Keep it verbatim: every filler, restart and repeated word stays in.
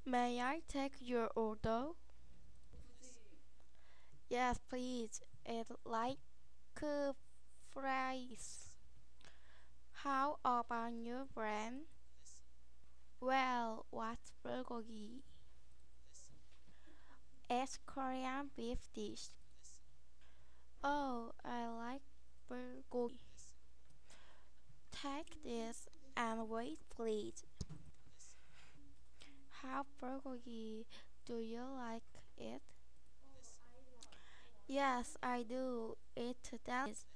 May I take your order? Yes, please. It like uh, fries. How about your brand? Well, what's bulgogi? It's Korean beef dish. Oh, I like bulgogi. Take this and wait, please. How bulgogi do you like it? Yes, I do. It delicious.